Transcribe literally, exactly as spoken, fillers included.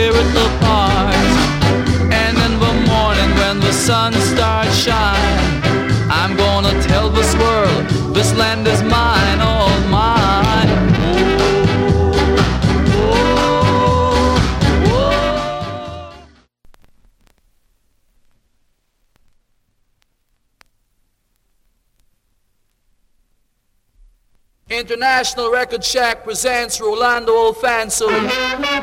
tear it apart. And in the morning when the sun starts shining, I'm gonna tell this world this land is mine, all mine. Oh, oh, oh. International Record Shack presents Rolando Alfonso.